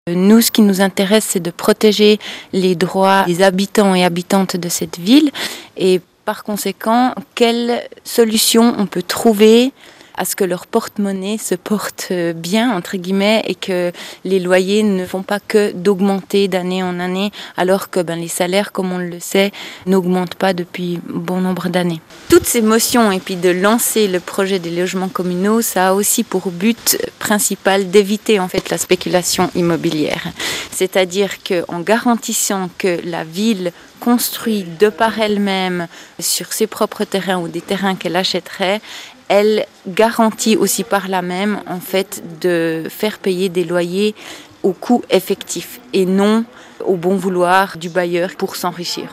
Nous, ce qui nous intéresse, c'est de protéger les droits des habitants et habitantes de cette ville et par conséquent, quelle solution on peut trouver à ce que leur porte-monnaie se porte bien, entre guillemets, et que les loyers ne font pas que d'augmenter d'année en année, alors que les salaires, comme on le sait, n'augmentent pas depuis bon nombre d'années. Toutes ces motions et puis de lancer le projet des logements communaux, ça a aussi pour but principal d'éviter en fait la spéculation immobilière. C'est-à-dire qu'en garantissant que la ville construit de par elle-même sur ses propres terrains ou des terrains qu'elle achèterait, elle garantit aussi par là même en fait de faire payer des loyers au coût effectif et non au bon vouloir du bailleur pour s'enrichir.